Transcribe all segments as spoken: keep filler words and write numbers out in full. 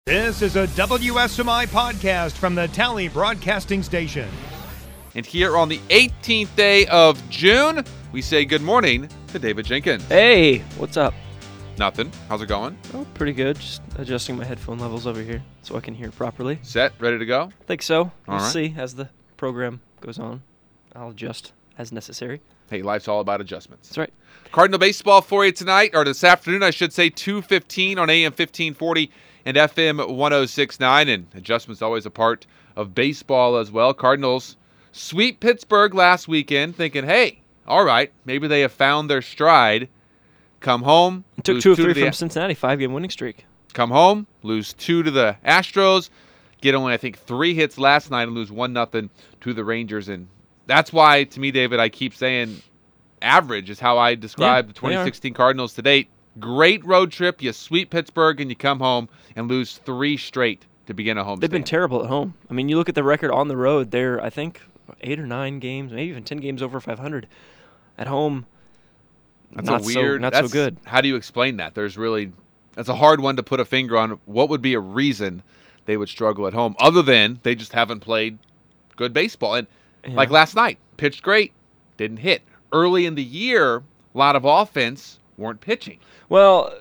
This is a W S M I podcast from the Tally Broadcasting Station. And here on the eighteenth day of June, we say good morning to David Jenkins. Hey, what's up? Nothing. How's it going? Oh, pretty good. Just adjusting my headphone levels over here so I can hear properly. Set? Ready to go? I think so. All We'll right. see as the program goes on. I'll adjust as necessary. Hey, life's all about adjustments. That's right. Cardinal baseball for you tonight, or this afternoon, I should say, two fifteen on A M fifteen forty and F M one oh six point nine. And adjustments always a part of baseball as well. Cardinals sweep Pittsburgh last weekend, thinking, hey, all right, maybe they have found their stride. Come home. Took lose two or to three the- from Cincinnati, five-game winning streak. Come home, lose two to the Astros, get only, I think, three hits last night and lose one nothing to the Rangers. And that's why, to me, David, I keep saying average is how I describe Yeah, the they twenty are. sixteen Cardinals to date. Great road trip. You sweep Pittsburgh and you come home and lose three straight to begin a home They've been stand. terrible at home. I mean, you look at the record on the road, they're, I think, eight or nine games, maybe even ten games over five hundred. At home, That's not a weird. so, not that's, so good. How do you explain that? There's really, that's a hard one to put a finger on. What would be a reason they would struggle at home, other than they just haven't played good baseball? And Yeah. like last night, pitched great, didn't hit. Early in the year, a lot of offense, weren't pitching. Well,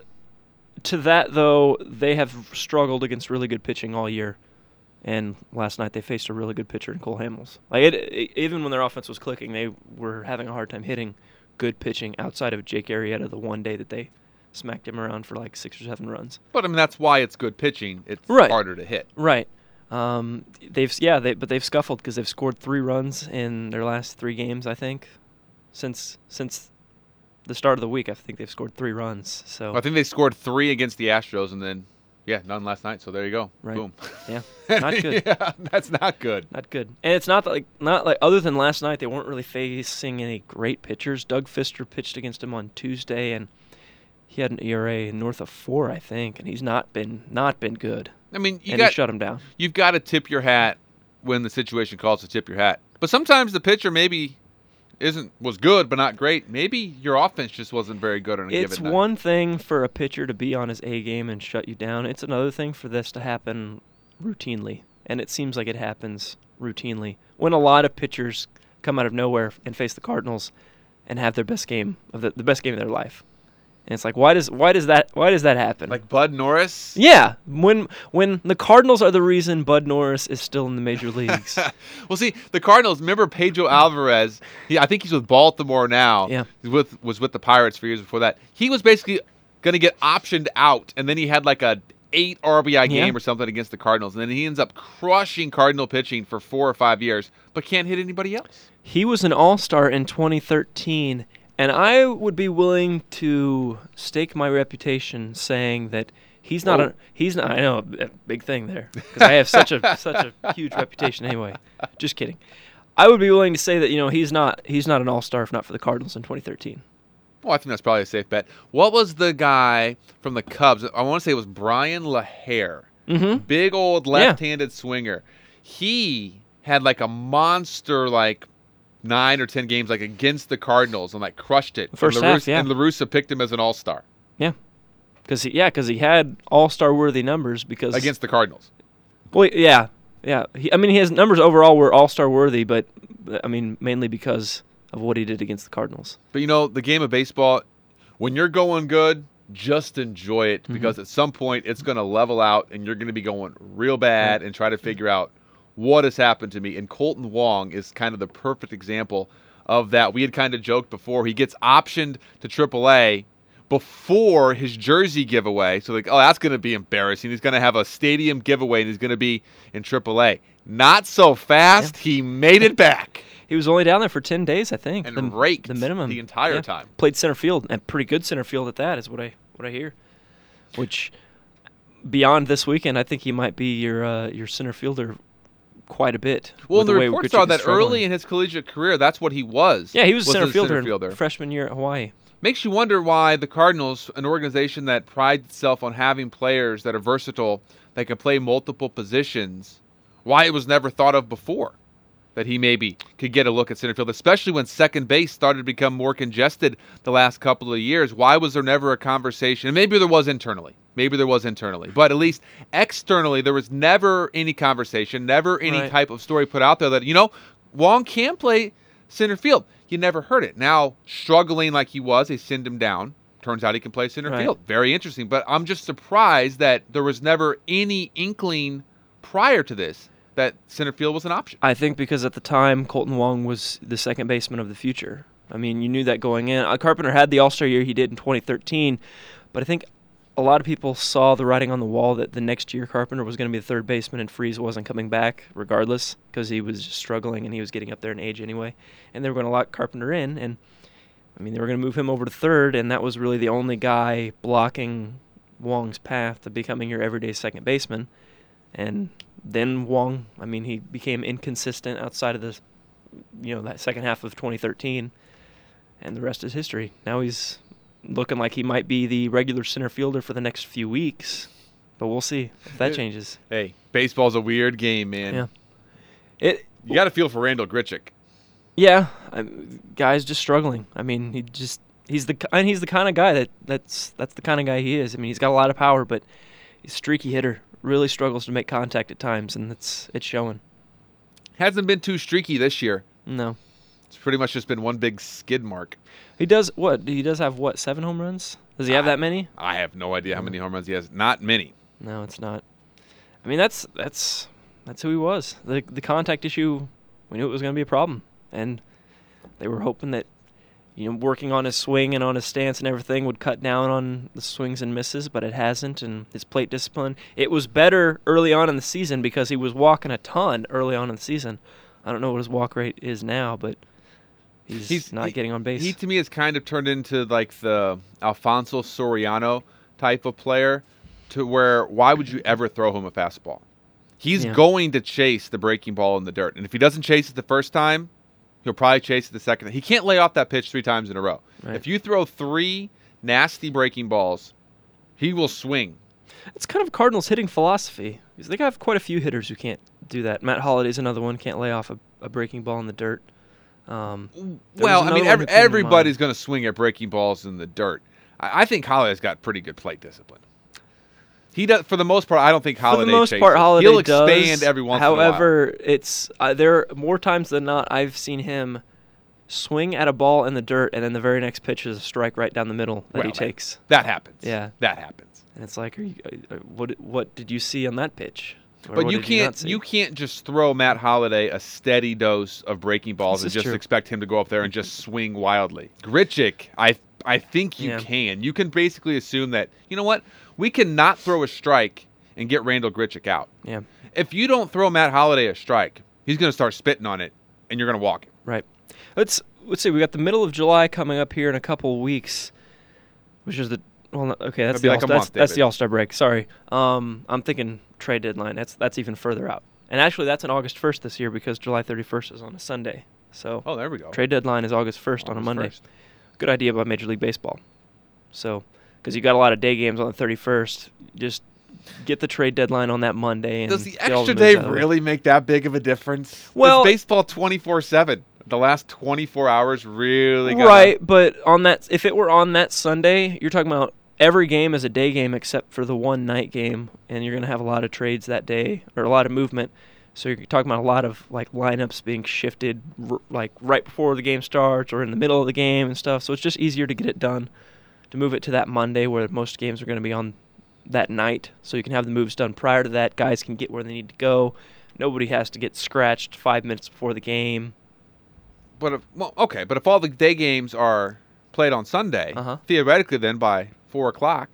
to that, though, they have struggled against really good pitching all year. And last night they faced a really good pitcher in Cole Hamels. Like it, it, even when their offense was clicking, they were having a hard time hitting good pitching outside of Jake Arrieta the one day that they smacked him around for like six or seven runs. But I mean, that's why it's good pitching. It's Right. harder to hit. Right. Um, they've yeah, they, but they've scuffled because they've scored three runs in their last three games. I think since since the start of the week, I think they've scored three runs. So I think they scored three against the Astros, and then yeah, none last night. So there you go. Right. Boom. yeah, not good. yeah, that's not good. Not good. And it's not like not like other than last night, they weren't really facing any great pitchers. Doug Fister pitched against him on Tuesday, and he had an E R A north of four, I think, and he's not been not been good. I mean, you and got he shut him down. you've got to tip your hat when the situation calls to tip your hat. But sometimes the pitcher maybe isn't was good, but not great. Maybe your offense just wasn't very good on a It's given night. one thing for a pitcher to be on his A game and shut you down. It's another thing for this to happen routinely, and it seems like it happens routinely when a lot of pitchers come out of nowhere and face the Cardinals and have their best game of the, the best game of their life. And it's like, why does why does that why does that happen? Like Bud Norris. Yeah, when when the Cardinals are the reason Bud Norris is still in the major leagues. Well, see, the Cardinals. Remember Pedro Alvarez? He, I think he's with Baltimore now. Yeah. He's with was with the Pirates for years before that. He was basically going to get optioned out, and then he had like a eight R B I game Yeah. or something against the Cardinals, and then he ends up crushing Cardinal pitching for four or five years, but can't hit anybody else. He was an all-star in twenty thirteen, and I would be willing to stake my reputation saying that he's not Oh. a he's not. I know a big thing there because I have such a such a huge reputation anyway. Just kidding. I would be willing to say that you know he's not he's not an all-star if not for the Cardinals in twenty thirteen. Well, I think that's probably a safe bet. What was the guy from the Cubs? I want to say it was Brian LaHare. Mm-hmm. Big old Yeah. left-handed swinger. He had like a monster, like nine or ten games, like against the Cardinals, and like crushed it. First and half, yeah. And LaRussa picked him as an all-star Yeah, because he, yeah, because he had all-star worthy numbers because against the Cardinals. Well, yeah, yeah. He, I mean, his numbers overall were all-star worthy, but I mean, mainly because of what he did against the Cardinals. But you know, the game of baseball, when you're going good, just enjoy it Mm-hmm. because at some point it's going to level out, and you're going to be going real bad and try to figure out what has happened to me. And Colton Wong is kind of the perfect example of that. We had kind of joked before. He gets optioned to triple A before his jersey giveaway. So like, oh, that's going to be embarrassing. He's going to have a stadium giveaway, and he's going to be in triple A. Not so fast. He made it back He was only down there for ten days, I think. and the, raked the minimum the entire Yeah. time. Played center field and pretty good center field at that is what I what I hear. Which beyond this weekend, I think he might be your uh, your center fielder quite a bit. Well, with the, the way reports Grichuk are is that struggling. early in his collegiate career, that's what he was. Yeah, he was, a center a fielder, center in fielder. freshman year at Hawaii. Makes you wonder why the Cardinals, an organization that prides itself on having players that are versatile, that can play multiple positions, why it was never thought of before that he maybe could get a look at center field, especially when second base started to become more congested the last couple of years. Why was there never a conversation? And maybe there was internally. Maybe there was internally. But at least externally, there was never any conversation, never any Right. type of story put out there that, you know, Wong can play center field. You never heard it. Now, struggling like he was, they send him down. Turns out he can play center Right. field. Very interesting. But I'm just surprised that there was never any inkling prior to this that center field was an option. I think because at the time, Colton Wong was the second baseman of the future. I mean, you knew that going in. Uh, Carpenter had the All-Star year he did in twenty thirteen, but I think a lot of people saw the writing on the wall that the next year Carpenter was going to be the third baseman and Freese wasn't coming back regardless because he was just struggling and he was getting up there in age anyway. And they were going to lock Carpenter in, and I mean, they were going to move him over to third, and that was really the only guy blocking Wong's path to becoming your everyday second baseman. And then Wong, I mean, he became inconsistent outside of the, you know, that second half of twenty thirteen, and the rest is history. Now he's looking like he might be the regular center fielder for the next few weeks, but we'll see if that changes. Hey, baseball's a weird game, man. Yeah. It. You got to feel for Randall Grichuk. Yeah, I, guy's just struggling. I mean, he just he's the and he's the kind of guy that that's that's the kind of guy he is. I mean, he's got a lot of power, but he's a streaky hitter. Really struggles to make contact at times, and it's it's showing. Hasn't been too streaky this year. No, It's pretty much just been one big skid mark. he does what? He does have what? Seven home runs? Does he have I- that many? I have no idea how many home runs he has. Not many. No, it's not. I mean, that's that's that's who he was. The the contact issue, we knew it was going to be a problem, and they were hoping that, you know, working on his swing and on his stance and everything would cut down on the swings and misses, but it hasn't. And his plate discipline, it was better early on in the season because he was walking a ton early on in the season. I don't know what his walk rate is now, but he's, He's not he- getting on base. He to me has kind of turned into like the Alfonso Soriano type of player, to where why would you ever throw him a fastball? He's Yeah. going to chase the breaking ball in the dirt, and if he doesn't chase it the first time, he'll probably chase it the second. He can't lay off that pitch three times in a row. Right. If you throw three nasty breaking balls, he will swing. It's kind of Cardinals hitting philosophy. Because they have quite a few hitters who can't do that. Matt Holliday's another one, can't lay off a, a breaking ball in the dirt. Um, there Well, was I mean, another one every, who came to everybody's mind. going to swing at breaking balls in the dirt. I, I think Holiday's got pretty good plate discipline. He does, for the most part. I don't think Holiday. For the most chases. part, Holiday He'll does. expand every once in a while. However, it's uh, there more times than not I've seen him swing at a ball in the dirt, and then the very next pitch is a strike right down the middle that Well, he that- takes. That happens. Yeah. that happens. And it's like, are you, uh, what what did you see on that pitch? Or But what you did you not can't see? you can't just throw Matt Holliday a steady dose of breaking balls This and is just true. expect him to go up there and just swing wildly. Grichuk, I I think you Yeah. can. You can basically assume that, you know what, we cannot throw a strike and get Randall Grichuk out. Yeah, If you don't throw Matt Holliday a strike, he's going to start spitting on it, and you're going to walk him. right. Let's let's see. We got the middle of July coming up here in a couple of weeks, which is the well. no- Okay, that's That'd be the like a All- that's, month, that's the David. All Star break. Sorry. Um, I'm thinking trade deadline. That's that's even further out. And actually, that's on August first this year because July thirty-first is on a Sunday. So Oh, there we go. trade deadline is August first on a August Monday. first. Good idea by Major League Baseball. So, because you got a lot of day games on the thirty-first, just get the trade deadline on that Monday. And Does the get all extra moves day out of the way. really make that big of a difference? Well- It's baseball twenty-four seven. The last twenty-four hours really got Right, but on that, if it were on that Sunday, you're talking about every game is a day game except for the one night game, and you're going to have a lot of trades that day or a lot of movement. So you're talking about a lot of like lineups being shifted, r- like right before the game starts or in the middle of the game and stuff. So it's just easier to get it done, to move it to that Monday where most games are going to be on that night. So you can have the moves done prior to that. Guys can get where they need to go. Nobody has to get scratched five minutes before the game. But if, well, okay, but if all the day games are played on Sunday, Uh-huh. theoretically, then by four o'clock,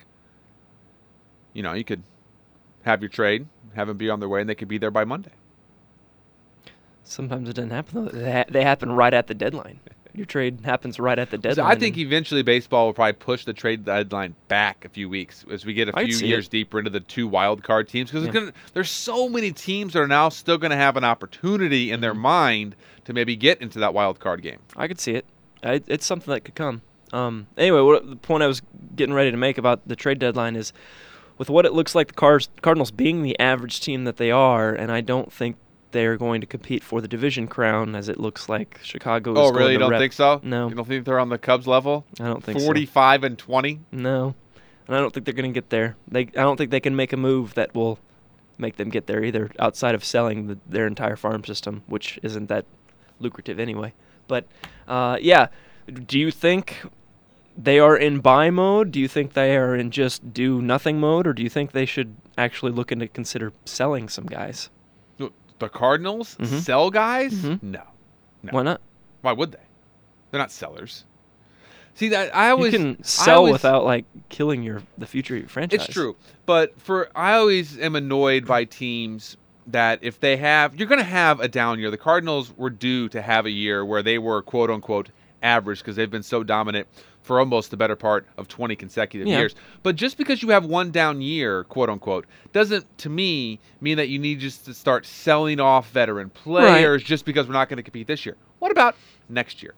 you know, you could have your trade, have them be on their way, and they could be there by Monday. Sometimes it doesn't happen though. They, ha- they happen right at the deadline. Your trade happens right at the So deadline. I think and- eventually baseball will probably push the trade deadline back a few weeks as we get a I'd few see years it. deeper into the two wild card teams because Yeah. there's so many teams that are now still going to have an opportunity in their Mm-hmm. mind to maybe get into that wild card game. I could see it. I, it's something that could come. Um, anyway, what, the point I was getting ready to make about the trade deadline is, with what it looks like the Cars, Cardinals being the average team that they are, and I don't think they're going to compete for the division crown, as it looks like Chicago is Oh, going really? You to don't rep- think so? No. You don't think they're on the Cubs level? I don't think so. forty-five and twenty? No. and I don't think they're going to get there. They, I don't think they can make a move that will make them get there either, outside of selling the, their entire farm system, which isn't that lucrative anyway. But, uh, yeah, do you think they are in buy mode? Do you think they are in just do nothing mode? Or do you think they should actually look into consider selling some guys? The Cardinals Mhm. sell guys? Mhm. No. no. Why not? Why would they? They're not sellers. See, that I always You can I sell always- without, like, killing your the future of your franchise. It's true, but for I always am annoyed by teams that if they have, you're going to have a down year. The Cardinals were due to have a year where they were quote unquote average because they've been so dominant for almost the better part of twenty consecutive Yeah. years. But just because you have one down year, quote unquote, doesn't to me mean that you need just to start selling off veteran players just because we're not going to compete this year. What about next year?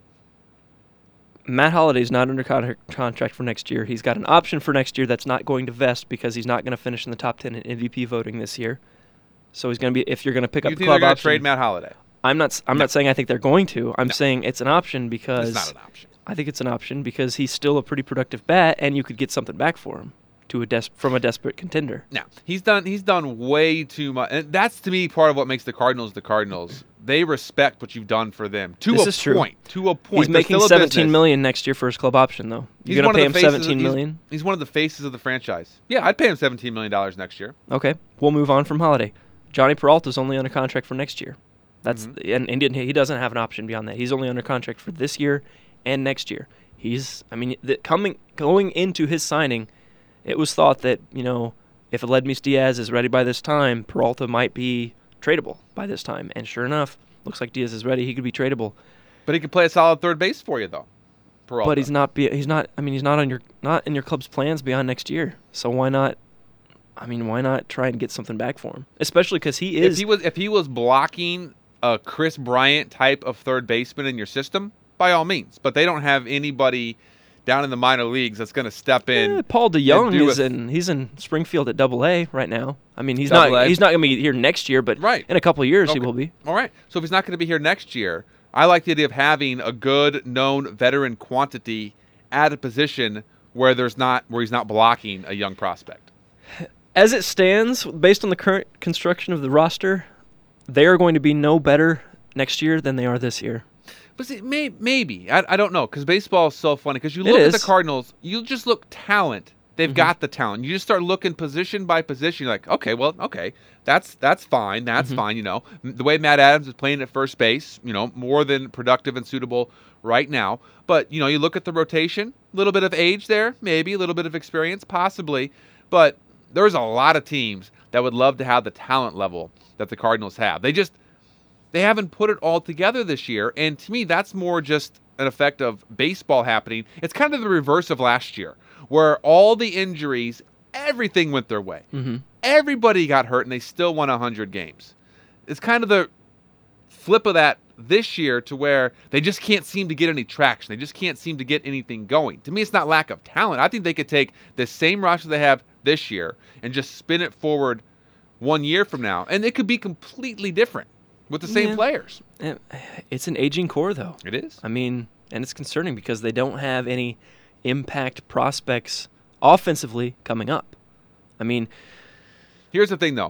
Matt Holliday's not under con- contract for next year. He's got an option for next year that's not going to vest because he's not going to finish in the top ten in M V P voting this year. So he's going to be, if you're going to pick You up think the they're club going to option. trade Matt Holliday? I'm not. s- I'm No. not saying I think they're going to. I'm No. saying it's an option because It's not an option. I think it's an option because he's still a pretty productive bat, and you could get something back for him to a des- from a desperate contender. Now he's done he's done way too much, and that's to me part of what makes the Cardinals the Cardinals. They respect what you've done for them to This a is true. point. To a point, He's They're making still a seventeen business. million next year for his club option, though. He's You're gonna one pay of him the faces of- seventeen he's- million. He's one of the faces of the franchise. Yeah, I'd pay him seventeen million dollars next year. Okay, we'll move on from Holiday. Johnny Peralta's only under contract for next year. That's Mhm. and, and he didn't- he doesn't have an option beyond that. He's only under contract for this year and next year. He's, I mean, the, coming going into his signing, it was thought that, you know, if Aledmys Diaz is ready by this time, Peralta might be tradable by this time. And sure enough, looks like Diaz is ready. He could be tradable. But he can play a solid third base for you, though. Peralta. But he's not. Be, he's not. I mean, he's not on your not in your club's plans beyond next year. So why not? I mean, why not try and get something back for him? Especially because he is. If he was if he was blocking a Chris Bryant type of third baseman in your system, by all means. But they don't have anybody down in the minor leagues that's going to step in. Eh, Paul DeYoung do is a- in. He's in Springfield at Double A right now. I mean, he's Double not. A. He's not going to be here next year, but Right. in a couple of years he Okay. will be. All right. So if he's not going to be here next year, I like the idea of having a good known veteran quantity at a position where there's not where he's not blocking a young prospect. As it stands, based on the current construction of the roster, they are going to be no better next year than they are this year. But see, may, maybe I, I don't know because baseball is so funny because you It look at the is. Cardinals, you just look talent. They've Mhm. got the talent. You just start looking position by position. You're like, okay, well, okay, that's that's fine. That's Mhm. fine. You know, M- the way Matt Adams is playing at first base, you know, more than productive and suitable right now. But you know, you look at the rotation, a little bit of age there, maybe a little bit of experience, possibly. But there's a lot of teams that would love to have the talent level that the Cardinals have. They just they haven't put it all together this year, and to me, that's more just an effect of baseball happening. It's kind of the reverse of last year, where all the injuries, everything went their way. Mm-hmm. Everybody got hurt, and they still won one hundred games. It's kind of the flip of that this year to where they just can't seem to get any traction. They just can't seem to get anything going. To me, it's not lack of talent. I think they could take the same roster they have this year and just spin it forward one year from now, and it could be completely different with the same Yeah. players. Eh, It's an aging core, though. It is. I mean, and it's concerning because they don't have any impact prospects offensively coming up. I mean, Here's the thing, though.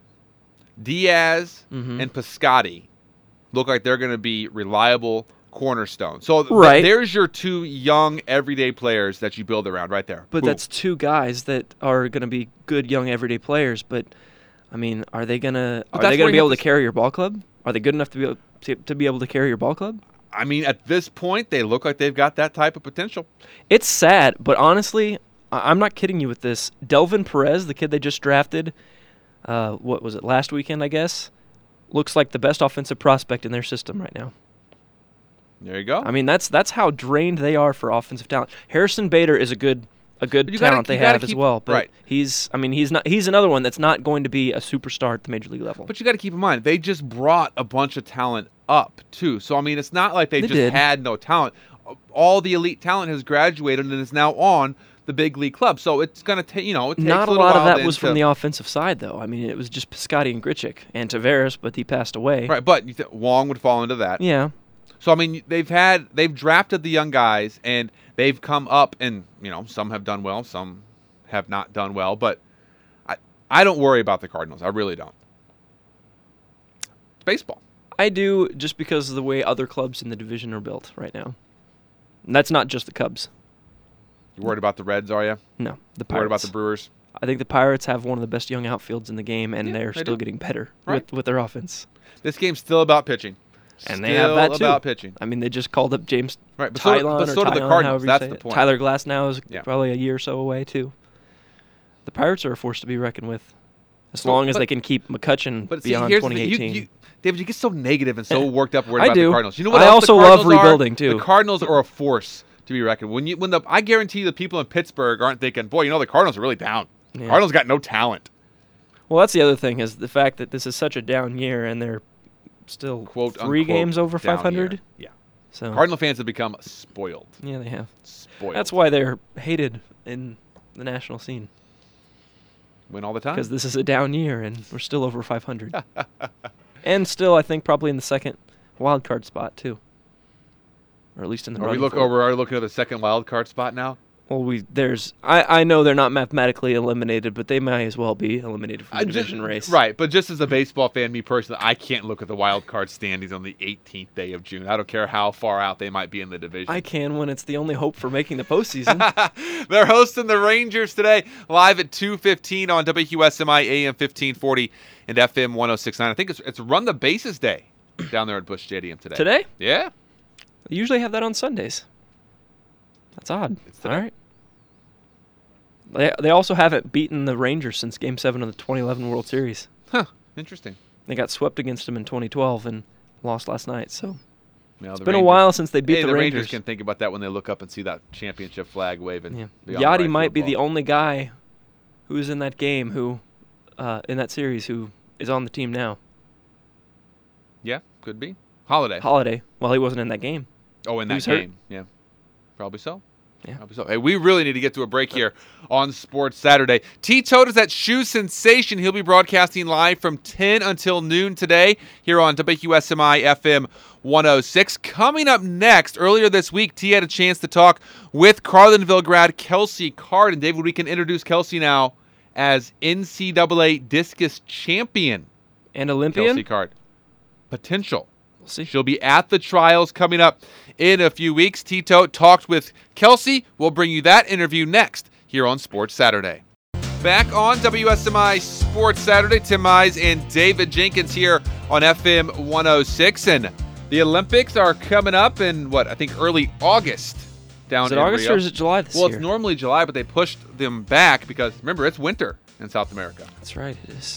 Diaz Mhm. and Piscotty look like they're going to be reliable cornerstones. So th- Right. there's your two young, everyday players that you build around right there. but Boom. that's two guys that are going to be good young everyday players. But I mean, are they gonna But are that's they gonna where be you able have to to- carry your ball club? Are they good enough to be able to, to be able to carry your ball club? I mean, at this point, they look like they've got that type of potential. It's sad, but honestly, I- I'm not kidding you with this. Delvin Perez, the kid they just drafted, uh, what was it, last weekend, I guess, looks like the best offensive prospect in their system right now. There you go. I mean, that's that's how drained they are for offensive talent. Harrison Bader is a good a good But you gotta- talent you they gotta have as keep- well, but right. he's I mean, he's not he's another one that's not going to be a superstar at the major league level. But you got to keep in mind, they just brought a bunch of talent up, too. So, I mean, it's not like they, They just did. had no talent. All the elite talent has graduated and is now on the big league club. So, it's going to take, you know, it takes Not a little lot of while that then was to- from the offensive side, though. I mean, it was just Piscotty and Grichuk and Tavares, but he passed away. Right, but you th- Wong would fall into that. Yeah. So I mean, they've had they've drafted the young guys, and they've come up, and you know, some have done well, some have not done well, but I I don't worry about the Cardinals. I really don't. It's baseball. I do, just because of the way other clubs in the division are built right now. And that's not just the Cubs. You worried about the Reds, are you? No, the Pirates. Worried about the Brewers? I think the Pirates have one of the best young outfields in the game, and Yeah, they're they still do. getting better Right. with, with their offense. This game's still about pitching. And still they have that, too. about pitching. I mean, they just called up James Right, but so, Tylon but or so do the Tylon, Cardinals. however you That's say the it. point. Tyler Glass now is Yeah. probably a year or so away, too. The Pirates are a force to be reckoned with, as So- long as but- they can keep McCutcheon But see, beyond here's the thing. twenty You, eighteen. you, David, you get so negative and so worked up worried I about do. the Cardinals. You know what I else the also love Cardinals are? rebuilding, too. The Cardinals are a force to be reckoned. When you, when the, I guarantee you the people in Pittsburgh aren't thinking, boy, you know, the Cardinals are really down. Yeah. Cardinals got no talent. Well, that's the other thing, is the fact that this is such a down year, and they're still Quote, three unquote, games over down five hundred. year. Yeah. So Cardinal fans have become spoiled. yeah, they have. Spoiled. That's why they're hated in the national scene, Win all the time. because this is a down year, and we're still over five hundred. And still, I think, probably in the second wild card spot, too. Or at least in the Are we running look for it. over? Are we looking at the second wild card spot now? Well, we there's I, I know they're not mathematically eliminated, but they might as well be eliminated from the I ju- division race. Right, but just as a baseball fan, me personally, I can't look at the wild card standings on the eighteenth day of June. I don't care how far out they might be in the division. I can when it's the only hope for making the postseason. They're hosting the Rangers today, live at two fifteen on W Q S M I A M fifteen forty and F M one oh six point nine. I think it's it's Run the Bases Day down there at Busch Stadium today. Today? Yeah. They usually have that on Sundays. That's odd. It's today. All right. They they also haven't beaten the Rangers since Game Seven of the twenty eleven World Series. Huh. Interesting. They got swept against them in twenty twelve and lost last night. So Well, it's the been a Rangers- while since they beat hey, the, the Rangers. Rangers can think about that when they look up and see that championship flag waving. Yeah. beyond the Yachty right might field be the wall. only guy who was in that game who, uh, in that series, who is on the team now. Yeah, could be. Holiday. Holiday. Well, he wasn't in that game. Oh, in He that was hurt. game. Yeah. Probably so. Yeah. Probably so. Hey, we really need to get to a break here on Sports Saturday. T-Toad is that shoe sensation. He'll be broadcasting live from ten until noon today here on W Q S M I F M one oh six. Coming up next, earlier this week, T had a chance to talk with Carlinville grad Kelsey Card. And David, we can introduce Kelsey now as N C double A discus champion. And Olympian? Kelsey Card. Potential. We'll see. She'll be at the trials coming up in a few weeks. Tito talked with Kelsey. We'll bring you that interview next here on Sports Saturday. Back on W S M I Sports Saturday, Tim Mize and David Jenkins here on F M one oh six. And the Olympics are coming up in, what, I think early August down Is it in August Rio. or is it July this Well, year? it's normally July, but they pushed them back because, remember, it's winter in South America. That's right, it is.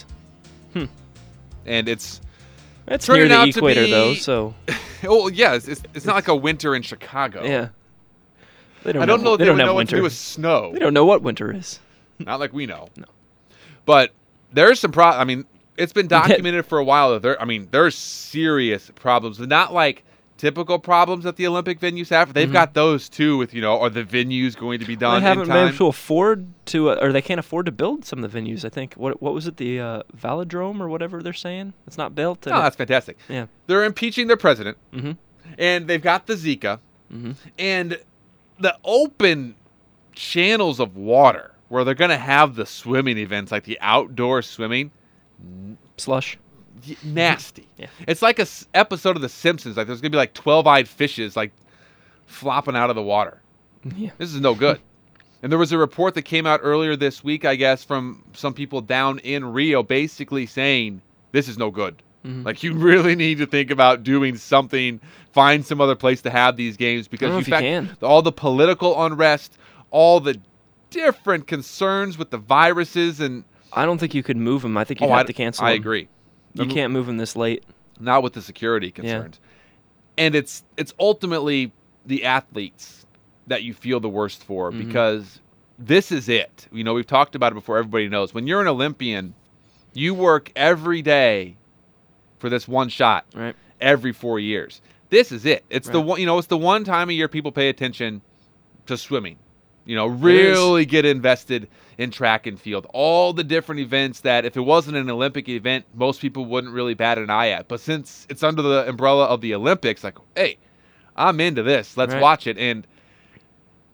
And it's, It's Turning near the out to equator, be- though, so oh, yeah, it's, it's, it's not like a winter in Chicago. yeah. They don't I don't know if they they, don't would have know what winter. to do with snow. They don't know what winter is. Not like we know. No. But there's some pro. I mean, it's been documented for a while that there. I mean, there's serious problems. Not like typical problems that the Olympic venues have. They've Mhm. got those too. With you know, are the venues going to be done They haven't in been time? able to afford to, uh, or they can't afford to build some of the venues. I think what what was it, the uh, Velodrome or whatever they're saying? It's not built. No, that's fantastic. yeah. They're impeaching their president, Mm-hmm. and they've got the Zika, Mm-hmm. and the open channels of water where they're going to have the swimming events, like the outdoor swimming. Slush. Y- nasty. Yeah. It's like a s- episode of The Simpsons. Like there's gonna be like twelve-eyed fishes like flopping out of the water. Yeah. This is no good. And there was a report that came out earlier this week, I guess, from some people down in Rio, basically saying this is no good. Mhm. Like you really need to think about doing something. Find some other place to have these games because I don't know you if you fact, can. all the political unrest, all the different concerns with the viruses, and I don't think you could move them. I think you'd oh, I, have to cancel I 'em. agree. You Um, can't move them this late. not with the security concerns. And it's it's ultimately the athletes that you feel the worst for Mhm. because this is it. You know, we've talked about it before. Everybody knows. When you're an Olympian, you work every day for this one shot Right. every four years. This is it. It's the Right. one, you know, it's the one time a year people pay attention to swimming. You know, is. really get invested in track and field. All the different events that if it wasn't an Olympic event, most people wouldn't really bat an eye at. But since it's under the umbrella of the Olympics, like, hey, I'm into this. Let's Right. watch it. And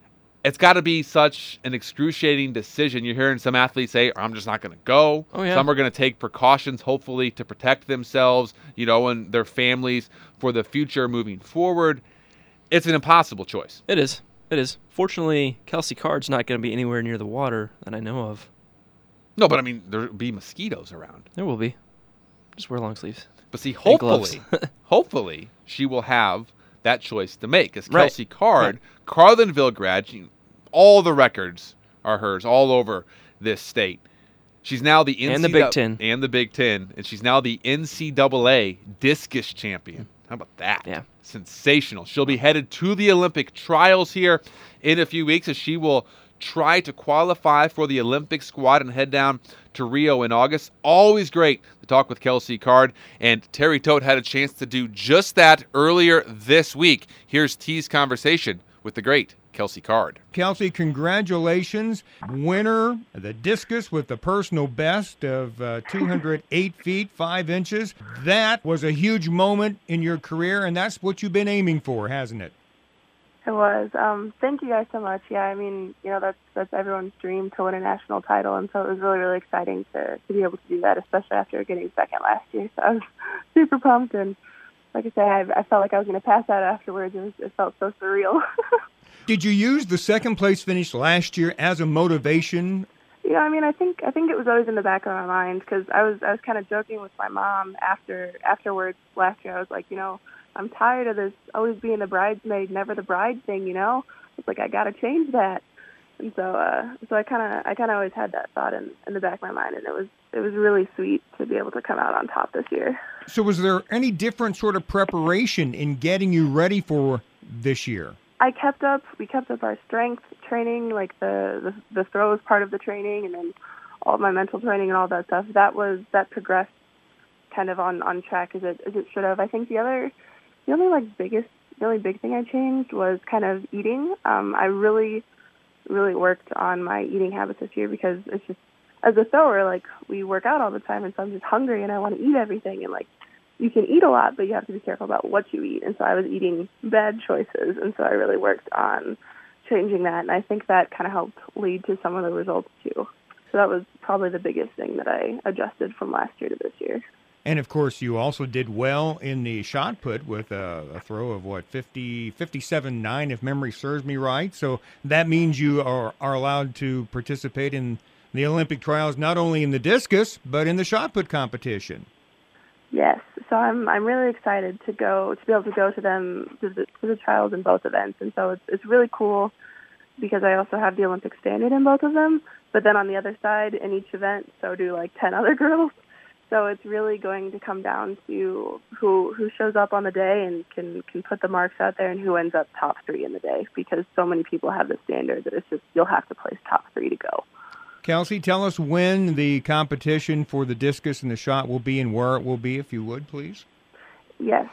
it's got to be such an excruciating decision. You're hearing some athletes say, I'm just not going to go. Oh, yeah. Some are going to take precautions, hopefully, to protect themselves, you know, and their families for the future moving forward. It's an impossible choice. It is. It is. Fortunately, Kelsey Card's not going to be anywhere near the water that I know of. No, but I mean, there'll be mosquitoes around. There will be. Just wear long sleeves. But see, And gloves. hopefully, hopefully, she will have that choice to make. As Right. Kelsey Card, Right. Carlinville grad, she, all the records are hers all over this state. She's now the N C double A And the Big Ten. and the Big Ten, and she's now the N C double A discus champion. How about that? Yeah. Sensational. She'll be headed to the Olympic trials here in a few weeks as she will try to qualify for the Olympic squad and head down to Rio in August. Always great to talk with Kelsey Card, and Terry Todt had a chance to do just that earlier this week. Here's T's conversation with the great Kelsey Card. Kelsey, congratulations. Winner of the discus with the personal best of uh, two hundred eight feet, five inches. That was a huge moment in your career, and that's what you've been aiming for, hasn't it? It was. Um, thank you guys so much. Yeah, I mean, you know, that's that's everyone's dream to win a national title, and so it was really, really exciting to, to be able to do that, especially after getting second last year. So I was super pumped, and like I say, I, I felt like I was going to pass out afterwards. It, was, it felt so surreal. Did you use the second place finish last year as a motivation? Yeah, I mean, I think I think it was always in the back of my mind because I was I was kind of joking with my mom after afterwards last year. I was like, you know, I'm tired of this always being the bridesmaid, never the bride thing, you know? It's like I got to change that. And so uh so I kind of I kind of always had that thought in, in the back of my mind, and it was it was really sweet to be able to come out on top this year. So was there any different sort of preparation in getting you ready for this year? I kept up we kept up our strength training, like the the, the throw was part of the training, and then all of my mental training and all that stuff. That was that progressed kind of on, on track as it as it should have. I think the other The only like biggest, really big thing I changed was kind of eating. Um, I really, really worked on my eating habits this year because it's just, as a thrower, like we work out all the time, and so I'm just hungry and I want to eat everything. And like you can eat a lot, but you have to be careful about what you eat. And so I was eating bad choices, and so I really worked on changing that. And I think that kind of helped lead to some of the results too. So that was probably the biggest thing that I adjusted from last year to this year. And, of course, you also did well in the shot put with a, a throw of, what, fifty, fifty-seven nine, if memory serves me right. So that means you are, are allowed to participate in the Olympic trials, not only in the discus, but in the shot put competition. Yes. So I'm I'm really excited to go, to be able to go to them, to the, to the trials in both events. And so it's, it's really cool because I also have the Olympic standard in both of them. But then on the other side, in each event, so do like ten other girls. So it's really going to come down to who who shows up on the day and can, can put the marks out there, and who ends up top three in the day, because so many people have the standard that it's just you'll have to place top three to go. Kelsey, tell us when the competition for the discus and the shot will be and where it will be, if you would, please. Yes.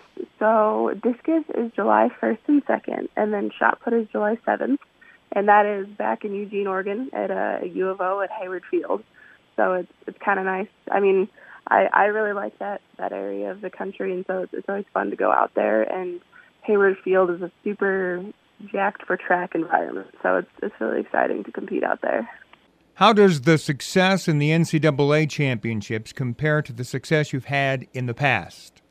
So discus is July first and second, and then shot put is July seventh, and that is back in Eugene, Oregon at uh, U of O at Hayward Field. So it's it's kind of nice. I mean, I, I really like that, that area of the country, and so it's, it's always fun to go out there. And Hayward Field is a super jacked for track environment, so it's it's really exciting to compete out there. How does the success in the N C double A championships compare to the success you've had in the past?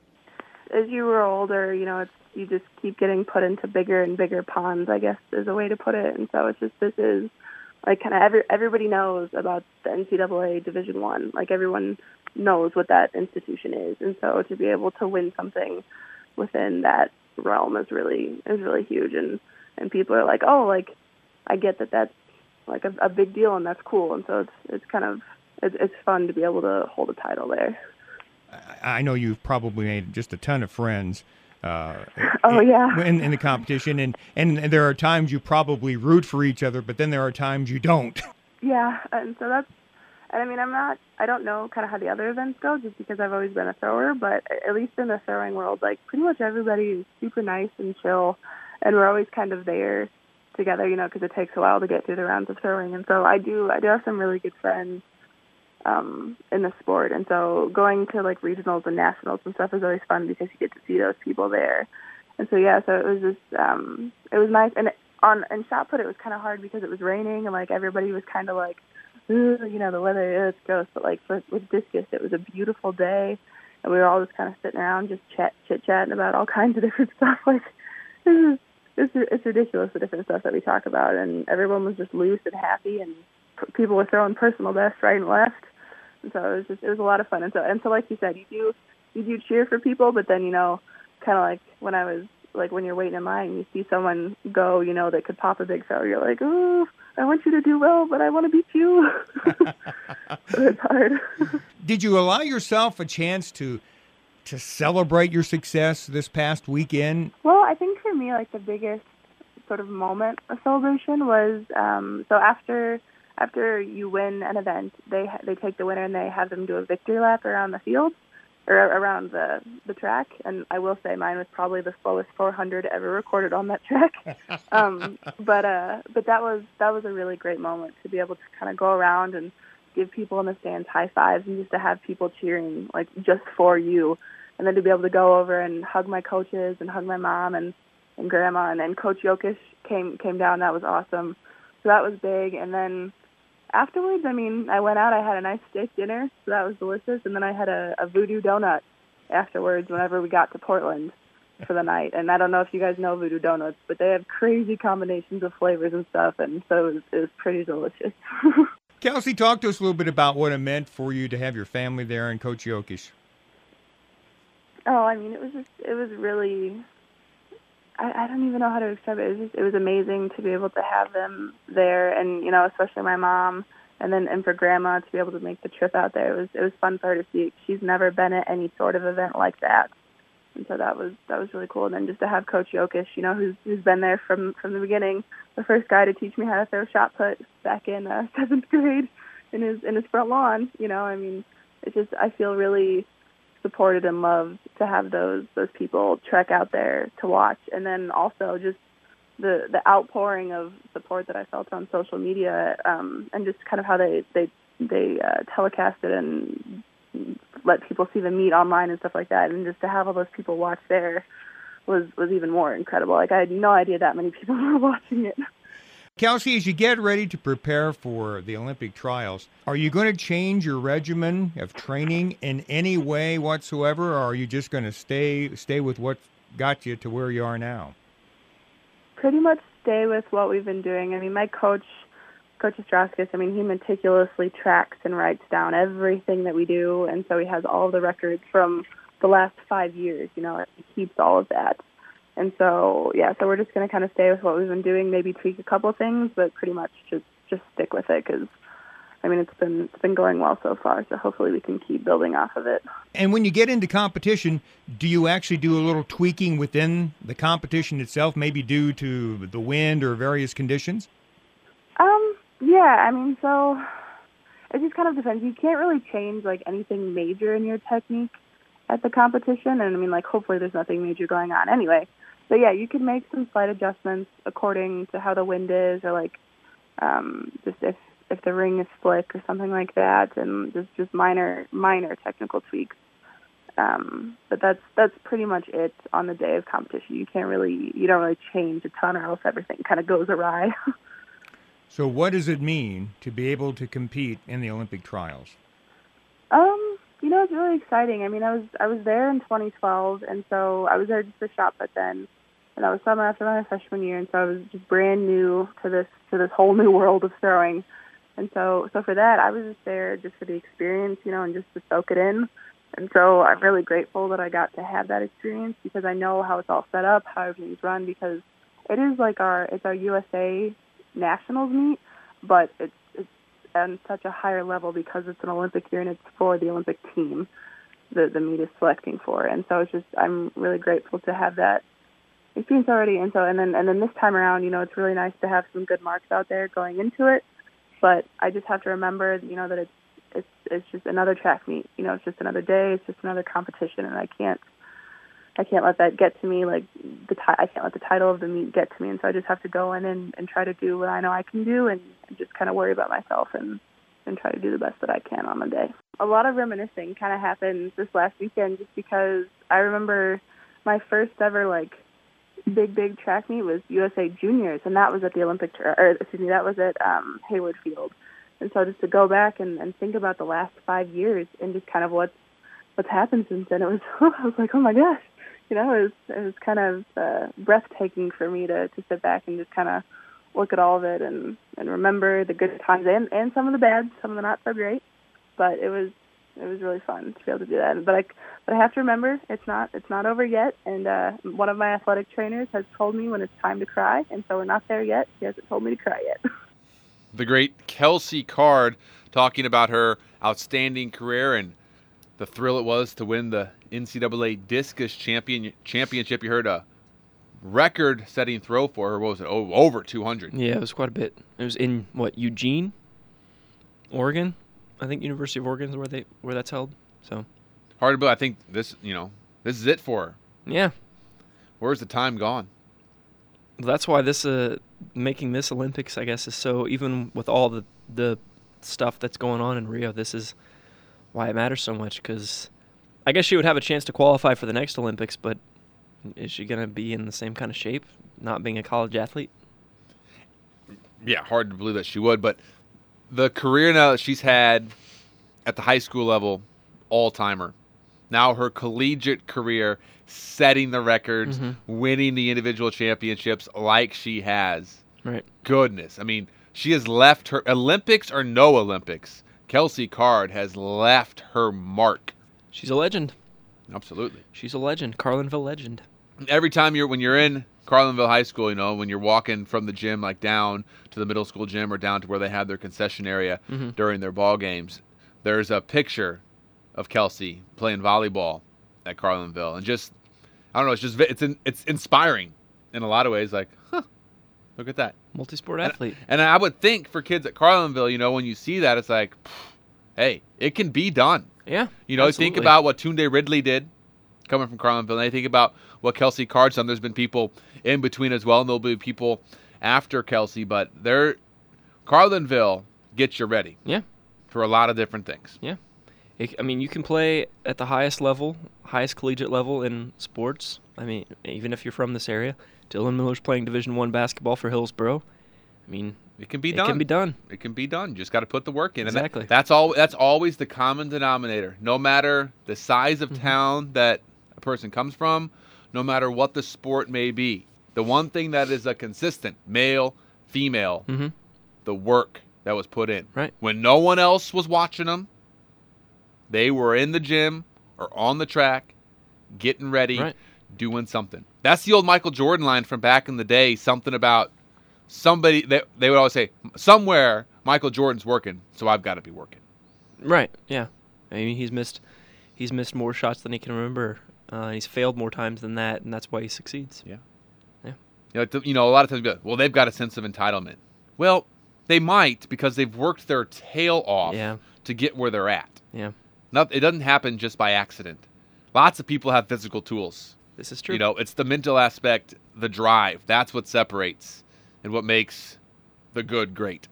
As you grow older, you know, it's you just keep getting put into bigger and bigger ponds, I guess is a way to put it. And so it's just this is like kind of every, everybody knows about the N C double A Division One. Like everyone knows what that institution is, and so to be able to win something within that realm is really is really huge. And and people are like, oh, like I get that that's like a, a big deal, and that's cool. And so it's it's kind of it's, it's fun to be able to hold a title there. I know you've probably made just a ton of friends. Uh, oh yeah, in, in the competition, and and there are times you probably root for each other, but then there are times you don't. Yeah, and so that's. And I mean, I'm not, I don't know kind of how the other events go, just because I've always been a thrower, but at least in the throwing world, like pretty much everybody is super nice and chill, and we're always kind of there together, you know, because it takes a while to get through the rounds of throwing. And so I do, I do have some really good friends um, in the sport, and so going to like regionals and nationals and stuff is always fun because you get to see those people there. And so yeah, so it was just, um, it was nice, and it, on in shot put it was kind of hard because it was raining and like everybody was kind of like, "Ugh," you know, the weather, ugh, it's gross. But like for, with discus, it was a beautiful day, and we were all just kind of sitting around, just chat, chit chatting about all kinds of different stuff. Like this is it's it's ridiculous the different stuff that we talk about, and everyone was just loose and happy, and p- people were throwing personal bests right and left, and so it was just it was a lot of fun. And so and so like you said, you do you do cheer for people, but then you know, kind of like when I was like when you're waiting in line, you see someone go, you know, that could pop a big throw. You're like, oh, I want you to do well, but I want to beat you. So it's hard. Did you allow yourself a chance to to celebrate your success this past weekend? Well, I think for me, like the biggest sort of moment of celebration was um, so after after you win an event, they ha- they take the winner and they have them do a victory lap around the field or around the the track. And I will say mine was probably the slowest four hundred ever recorded on that track. um, but uh, but that was that was a really great moment to be able to kind of go around and give people in the stands high fives and just to have people cheering like just for you. And then to be able to go over and hug my coaches and hug my mom and, and grandma. And then Coach Jokic came came down. That was awesome. So that was big. And then afterwards, I mean, I went out. I had a nice steak dinner. So that was delicious. And then I had a, a voodoo donut afterwards whenever we got to Portland for the night. And I don't know if you guys know Voodoo Donuts, but they have crazy combinations of flavors and stuff. And so it was, it was pretty delicious. Kelsey, talk to us a little bit about what it meant for you to have your family there and Coach Jokic. Oh, I mean, it was just, it was really, I, I don't even know how to describe it. It was just, it was amazing to be able to have them there and, you know, especially my mom and then, and for grandma to be able to make the trip out there. It was, it was fun for her to see. She's never been at any sort of event like that. And so that was, that was really cool. And then just to have Coach Jokic, you know, who's, who's been there from, from the beginning, the first guy to teach me how to throw shot put back in uh, seventh grade in his, in his front lawn, you know, I mean, it's just, I feel really supported and loved to have those those people trek out there to watch. And then also just the the outpouring of support that I felt on social media um, and just kind of how they they they uh, telecasted and let people see the meet online and stuff like that. And just to have all those people watch there was was even more incredible. Like I had no idea that many people were watching it. Kelsey, as you get ready to prepare for the Olympic trials, are you going to change your regimen of training in any way whatsoever, or are you just going to stay stay with what got you to where you are now? Pretty much stay with what we've been doing. I mean, my coach, Coach Ostrowskis, I mean, he meticulously tracks and writes down everything that we do, and so he has all of the records from the last five years. You know, he keeps all of that. And so, yeah, so we're just going to kind of stay with what we've been doing, maybe tweak a couple of things, but pretty much just, just stick with it because, I mean, it's been it's been going well so far, so hopefully we can keep building off of it. And when you get into competition, do you actually do a little tweaking within the competition itself, maybe due to the wind or various conditions? Um, yeah, I mean, so it just kind of depends. You can't really change, like, anything major in your technique at the competition, and, I mean, like, hopefully there's nothing major going on anyway. But yeah, you can make some slight adjustments according to how the wind is, or like um, just if if the ring is slick or something like that, and just, just minor minor technical tweaks. Um, but that's that's pretty much it on the day of competition. You can't really you don't really change a ton, or else everything kind of goes awry. So, what does it mean to be able to compete in the Olympic trials? Um, you know, it's really exciting. I mean, I was I was there in twenty twelve, and so I was there just for shot put then. And that was summer after my freshman year, and so I was just brand new to this to this whole new world of throwing. And so, so for that, I was just there just for the experience, you know, and just to soak it in. And so I'm really grateful that I got to have that experience because I know how it's all set up, how everything's run, because it is like our it's our U S A nationals meet, but it's it's on such a higher level because it's an Olympic year and it's for the Olympic team the the meet is selecting for. And so it's just I'm really grateful to have that experience already, and so and then and then this time around, you know, it's really nice to have some good marks out there going into it. But I just have to remember, you know, that it's it's it's just another track meet. You know, it's just another day. It's just another competition, and I can't I can't let that get to me. Like the ti- I can't let the title of the meet get to me, and so I just have to go in and, and try to do what I know I can do, and, and just kind of worry about myself and and try to do the best that I can on the day. A lot of reminiscing kind of happened this last weekend, just because I remember my first ever like big, big track meet was U S A Juniors, and that was at the Olympic, or excuse me, that was at um, Hayward Field. And so just to go back and, and think about the last five years and just kind of what's what's happened since then, it was I was like, oh my gosh, you know, it was it was kind of uh, breathtaking for me to, to sit back and just kind of look at all of it and, and remember the good times and, and some of the bad, some of the not so great. But it was it was really fun to be able to do that. But I but I have to remember it's not it's not over yet. And uh, one of my athletic trainers has told me when it's time to cry, and so we're not there yet. He hasn't told me to cry yet. The great Kelsey Card talking about her outstanding career and the thrill it was to win the N C double A Discus champion championship. You heard a record-setting throw for her. What was it? Oh, over two hundred. Yeah, it was quite a bit. It was in, what, Eugene, Oregon? I think University of Oregon is where they where that's held. So Hard to believe. I think this, you know, this is it for her. yeah, Where's the time gone? that's why this uh making this Olympics, I guess, is so, even with all the the stuff that's going on in Rio, this is why it matters so much, because I guess she would have a chance to qualify for the next Olympics, but is she going to be in the same kind of shape, not being a college athlete? Yeah, hard to believe that she would, but the career now that she's had at the high school level, all-timer. Now her collegiate career, setting the records, Mm-hmm. winning the individual championships like she has. Right. Goodness. I mean, she has left her, Olympics or no Olympics, Kelsey Card has left her mark. She's a legend. Absolutely. She's a legend. Carlinville legend. Every time you're, when you're in Carlinville High School, you know, when you're walking from the gym, like down to the middle school gym or down to where they have their concession area Mm-hmm. during their ball games, there's a picture of Kelsey playing volleyball at Carlinville, and just, I don't know, it's just it's in, it's inspiring in a lot of ways. Like, huh, look at that. Multi-sport And, athlete. and I would think for kids at Carlinville, you know, when you see that, it's like, hey, it can be done. Yeah. You know, absolutely. think about what Tunde Ridley did coming from Carlinville, and I think about what Kelsey Card's done. There's been people in between as well, and there'll be people after Kelsey, but they're Carlinville gets you ready. Yeah. For a lot of different things. Yeah. It, I mean, you can play at the highest level, highest collegiate level in sports. I mean, even if you're from this area. Dylan Miller's playing Division One basketball for Hillsboro. I mean, It can be it done. can be done. It can be done. You just got to put the work in. Exactly. And that, that's all. That's always the common denominator. No matter the size of Mhm. town that a person comes from, no matter what the sport may be, the one thing that is a consistent, male, female, Mm-hmm. the work that was put in. Right. When no one else was watching them, they were in the gym or on the track, getting ready, Right. doing something. That's the old Michael Jordan line from back in the day. Something about somebody that they would always say, somewhere Michael Jordan's working, so I've got to be working. Right. Yeah. I mean, he's missed, he's missed more shots than he can remember. Uh, he's failed more times than that, and that's why he succeeds. Yeah. Yeah. You know, like the- you know, a lot of times, we go, well, they've got a sense of entitlement. Well, they might, because they've worked their tail off Yeah. to get where they're at. Yeah. Not, it doesn't happen just by accident. Lots of people have physical tools. This is true. You know, it's the mental aspect, the drive. That's what separates and what makes the good great.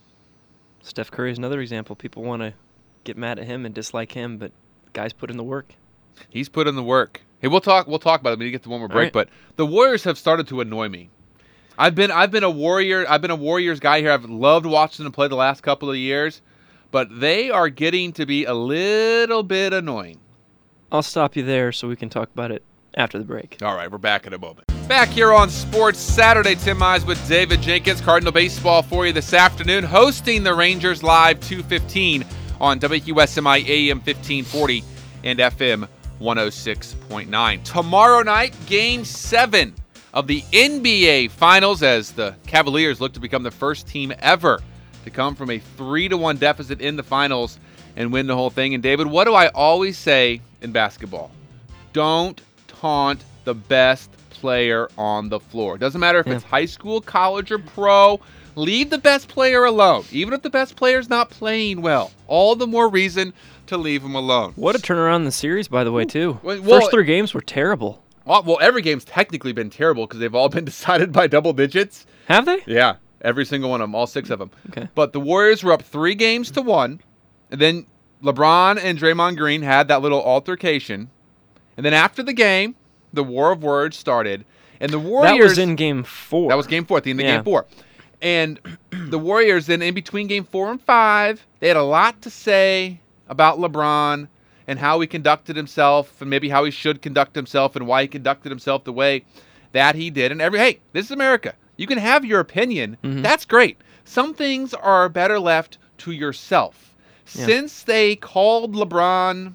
Steph Curry is another example. People want to get mad at him and dislike him, but guys put in the work. He's put in the work. Hey, we'll talk. We'll talk about it when we get to one more break. right. But the Warriors have started to annoy me. I've been I've been a Warrior. I've been a Warriors guy here. I've loved watching them play the last couple of years, but they are getting to be a little bit annoying. I'll stop you there so we can talk about it after the break. All right, we're back in a moment. Back here on Sports Saturday, Tim Mize with David Jenkins. Cardinal baseball for you this afternoon, hosting the Rangers live two fifteen on W Q S M I A M fifteen forty and F M one oh six point nine. Tomorrow night, Game seven of the N B A Finals as the Cavaliers look to become the first team ever to come from a three to one deficit in the finals and win the whole thing. And David, what do I always say in basketball? Don't taunt the best player on the floor. Doesn't matter if Yeah. it's high school, college, or pro. Leave the best player alone. Even if the best player's not playing well. All the more reason to leave him alone. What a turnaround in the series, by the way, too. Well, well- First three games were terrible. Well, well, every game's technically been terrible because they've all been decided by double digits. Have they? Yeah, every single one of them, all six of them. Okay. But the Warriors were up three games to one, and then LeBron and Draymond Green had that little altercation, and then after the game, the war of words started, And the Warriors... That was in game four. That was game four, at the end of Yeah. game four. And the Warriors, then in between game four and five, they had a lot to say about LeBron and how he conducted himself and maybe how he should conduct himself and why he conducted himself the way that he did. And every hey, this is America. You can have your opinion. Mhm. That's great. Some things are better left to yourself. Yeah. Since they called LeBron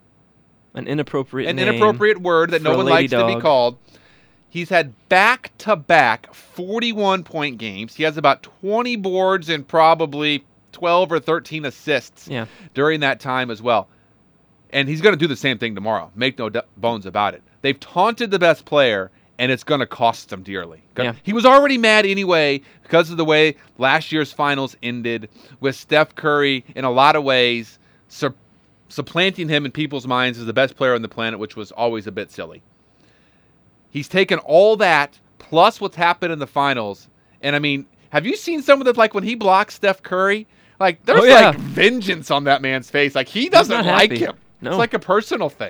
An inappropriate an name inappropriate word that for no a one lady likes to be dog. called, he's had back-to-back forty-one point games. He has about twenty boards and probably twelve or thirteen assists Yeah. during that time as well. And he's going to do the same thing tomorrow. Make no d- bones about it. They've taunted the best player, and it's going to cost them dearly. Yeah. He was already mad anyway because of the way last year's finals ended, with Steph Curry in a lot of ways sur- supplanting him in people's minds as the best player on the planet, which was always a bit silly. He's taken all that plus what's happened in the finals, and I mean, have you seen some of the, like when he blocks Steph Curry? Like there's Oh, yeah. like vengeance on that man's face. Like he doesn't not like happy. him. No. It's like a personal thing.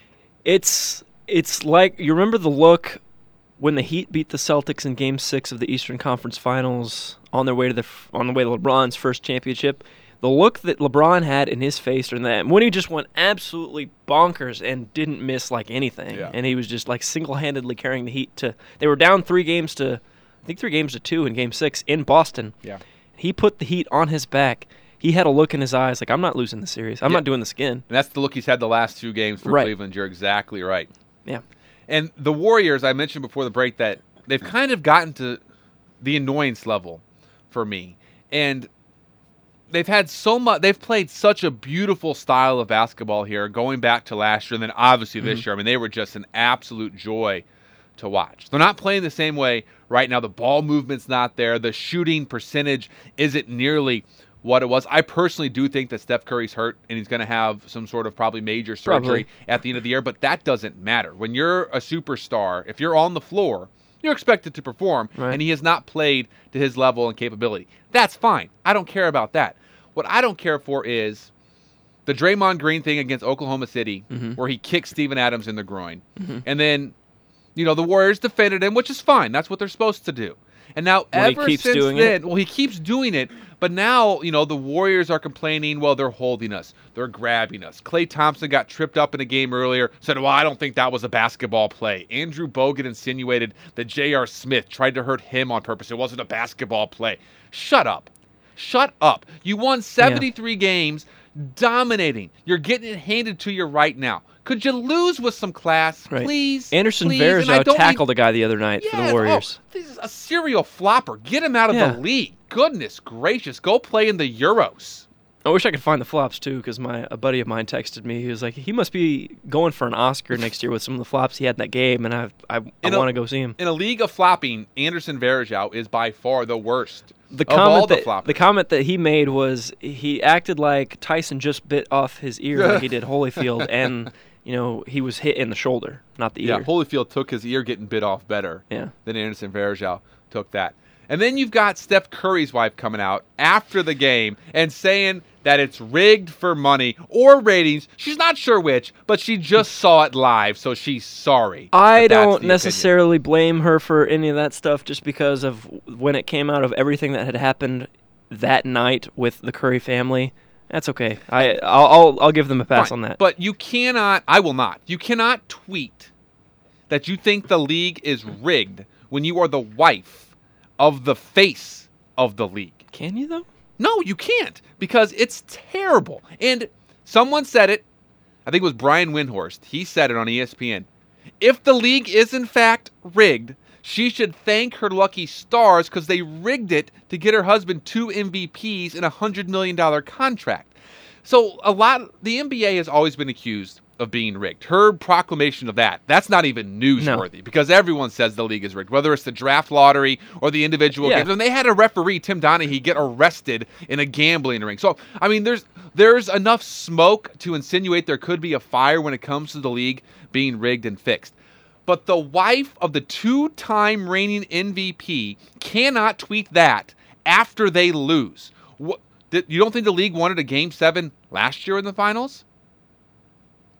It's it's like you remember the look when the Heat beat the Celtics in Game Six of the Eastern Conference Finals on their way to the f- on the way to LeBron's first championship. The look that LeBron had in his face during that, when he just went absolutely bonkers and didn't miss like anything, Yeah. and he was just like single-handedly carrying the Heat to. They were down three games to, I think three games to two in Game Six in Boston. Yeah. He put the Heat on his back. He had a look in his eyes like, I'm not losing the series. I'm Yeah. not doing this again. And that's the look he's had the last two games for Right. Cleveland. You're exactly right. Yeah. And the Warriors, I mentioned before the break that they've kind of gotten to the annoyance level for me. And they've had so much, they've played such a beautiful style of basketball here, going back to last year and then obviously this year. I mean, they were just an absolute joy to watch. They're not playing the same way right now. The ball movement's not there. The shooting percentage isn't nearly what it was. I personally do think that Steph Curry's hurt and he's going to have some sort of probably major surgery Probably. at the end of the year, but that doesn't matter. When you're a superstar, if you're on the floor, you're expected to perform, Right. and he has not played to his level and capability. That's fine. I don't care about that. What I don't care for is the Draymond Green thing against Oklahoma City, Mm-hmm. where he kicked Steven Adams in the groin. And then, you know, the Warriors defended him, which is fine. That's what they're supposed to do. And now, When he ever keeps since doing then, it? well, he keeps doing it, but now, you know, the Warriors are complaining, well, they're holding us. They're grabbing us. Klay Thompson got tripped up in a game earlier, said, well, I don't think that was a basketball play. Andrew Bogut insinuated that J R. Smith tried to hurt him on purpose. It wasn't a basketball play. Shut up. Shut up. You won seventy-three games, dominating. You're getting it handed to you right now. Could you lose with some class, Right. please? Anderson please? And I Varejao don't mean- tackled a guy the other night for Yes. the Warriors. Oh, this is a serial flopper. Get him out of Yeah. the league. Goodness gracious. Go play in the Euros. I wish I could find the flops too, because my a buddy of mine texted me. He was like, he must be going for an Oscar next year with some of the flops he had in that game, and I I, I In a- want to go see him. In a league of flopping, Anderson Varejao is by far the worst The of all comment the that floppers. the comment that he made was he acted like Tyson just bit off his ear like he did Holyfield, and you know he was hit in the shoulder, not the yeah, ear. Holyfield took his ear getting bit off better Yeah. than Anderson Varejao took that. And then you've got Steph Curry's wife coming out after the game and saying that it's rigged for money or ratings. She's not sure which, but she just saw it live, so she's sorry. I that that's don't the opinion. necessarily blame her for any of that stuff just because of when it came out of everything that had happened that night with the Curry family. That's okay. I I'll I'll, I'll give them a pass Fine, on that. But you cannot, I will not, you cannot tweet that you think the league is rigged when you are the wife of the face of the league. Can you though? No, you can't, because it's terrible. And someone said it, I think it was Brian Windhorst. He said it on E S P N. If the league is in fact rigged, she should thank her lucky stars because they rigged it to get her husband two M V Ps and a one hundred million dollars contract. So a lot, the N B A has always been accused of being rigged. Her proclamation of that, that's not even newsworthy because everyone says the league is rigged, whether it's the draft lottery or the individual Yeah. games. And they had a referee, Tim Donaghy, get arrested in a gambling ring. So, I mean, there's there's enough smoke to insinuate there could be a fire when it comes to the league being rigged and fixed. But the wife of the two-time reigning M V P cannot tweet that after they lose. What, did, you don't think the league wanted a Game seven last year in the finals?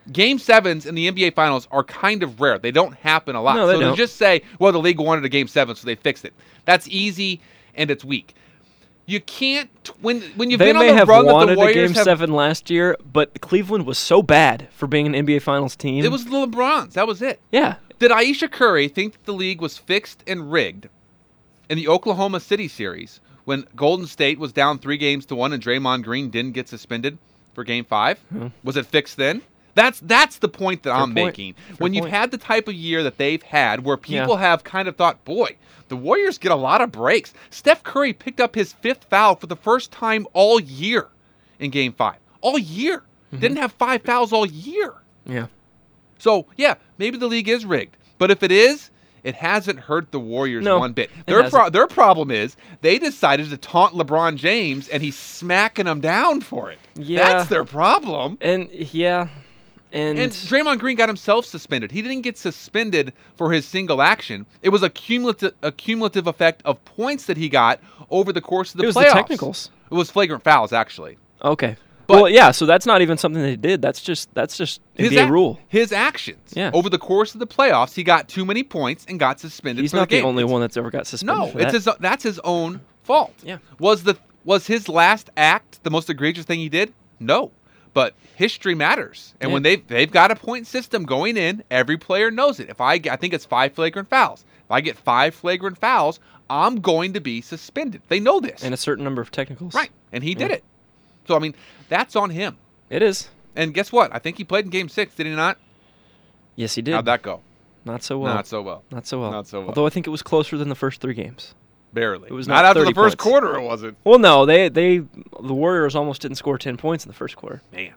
Game sevens in the N B A Finals are kind of rare. They don't happen a lot. No, they so don't. to just say, well, the league wanted a game seven, so they fixed it. That's easy, and it's weak. You can't when when you've They been on may the have run that the wanted a Warriors game have. seven last year, but Cleveland was so bad for being an N B A Finals team. It was the LeBrons. That was it. yeah. Did Aisha Curry think that the league was fixed and rigged in the Oklahoma City series when Golden State was down three games to one and Draymond Green didn't get suspended for Game Five? Hmm. Was it fixed then? That's that's the point that Fair I'm point. making. Fair When you've point. had the type of year that they've had, where people Yeah. have kind of thought, boy, the Warriors get a lot of breaks. Steph Curry picked up his fifth foul for the first time all year in Game Five. All year. Mm-hmm. Didn't have five fouls all year. Yeah. So, yeah, maybe the league is rigged. But if it is, it hasn't hurt the Warriors No, one bit. it Their hasn't. pro- their problem is they decided to taunt LeBron James, and he's smacking them down for it. Yeah. That's their problem. And yeah. And, And Draymond Green got himself suspended. He didn't get suspended for his single action. It was a cumulative, a cumulative effect of points that he got over the course of the it was playoffs. the technicals. It was flagrant fouls, actually. Okay. But- well, yeah, so that's not even something they did. That's just that's just N His B A ac- rule. His actions. Yeah. Over the course of the playoffs, he got too many points and got suspended He's for not the the, game. only It's- one that's ever got suspended. No, for it's that. his, that's his own fault. Yeah. Was the was his last act the most egregious thing he did? No. But history matters. And Yeah. when they've, they've got a point system going in, every player knows it. If I, get- I think it's five flagrant fouls. If I get five flagrant fouls, I'm going to be suspended. They know this. and a certain number of technicals. Right. And he did Yeah. it. So, I mean, that's on him. It is. And guess what? I think he played in game six, did he not? Yes, he did. How'd that go? Not so well. Not so well. Not so well. Not so well. Although I think it was closer than the first three games. Barely. It was not, not after the thirty first points. quarter, it wasn't. Well, no, they they the Warriors almost didn't score ten points in the first quarter. Man.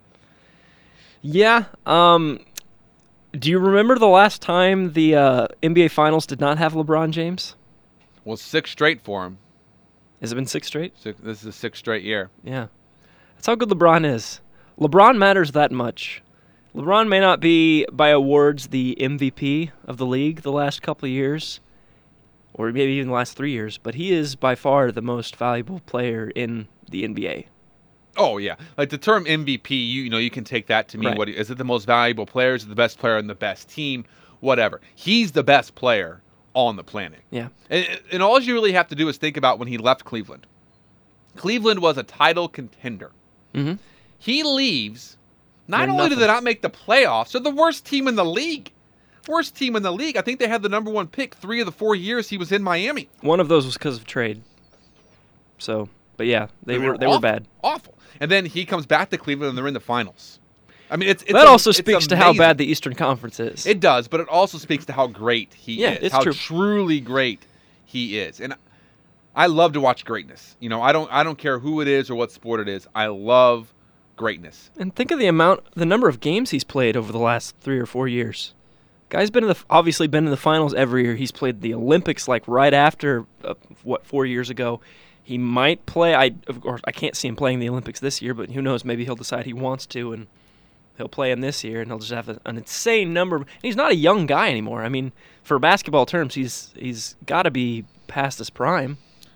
Yeah. Um, do you remember the last time the uh, N B A Finals did not have LeBron James? Well, six straight for him. Has it been six straight? Six, this is a six straight year. Yeah. That's how good LeBron is. LeBron matters that much. LeBron may not be, by awards, the M V P of the league the last couple of years, or maybe even the last three years, but he is by far the most valuable player in the N B A. Oh yeah, like the term M V P, you, you know, you can take that to mean Right. what is it? The most valuable player? Is it the best player on the best team? Whatever. He's the best player on the planet. Yeah. And, and all you really have to do is think about when he left Cleveland. Cleveland was a title contender. Mm-hmm. He leaves. Not They're only do nothing. they not make the playoffs, they're the worst team in the league. Worst team in the league. I think they had the number one pick three of the four years he was in Miami. One of those was because of trade. So, but yeah, they were they awful, were bad. Awful. And then he comes back to Cleveland and they're in the finals. I mean, it's, it's That a- also it's speaks to how amazing. bad the Eastern Conference is. It does, but it also speaks to how great he Yeah, is. it's how true. truly great he is. And I love to watch greatness. You know, I don't I don't care who it is or what sport it is. I love greatness. And think of the amount, the number of games he's played over the last three or four years. Guy's been in the obviously been in the finals every year. He's played the Olympics like right after uh, what four years ago. He might play. I of course I can't see him playing the Olympics this year, but who knows? Maybe he'll decide he wants to, and he'll play him this year, and he'll just have a, an insane number. And he's not a young guy anymore. I mean, for basketball terms, he's he's got to be past his prime.